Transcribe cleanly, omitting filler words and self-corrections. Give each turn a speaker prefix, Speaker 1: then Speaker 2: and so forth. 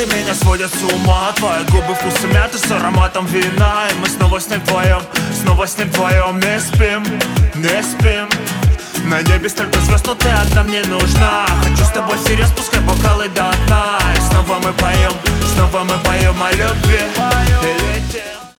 Speaker 1: взгляды меня сводят с ума. Твои губы вкусом мяты с ароматом вина. И мы снова с ним вдвоем, снова с ним вдвоем. Не спим, не спим. На небе столько звезд, но ты одна мне нужна. Хочу с тобой всерьез, пускай бокалы до дна. И снова мы поем о любви.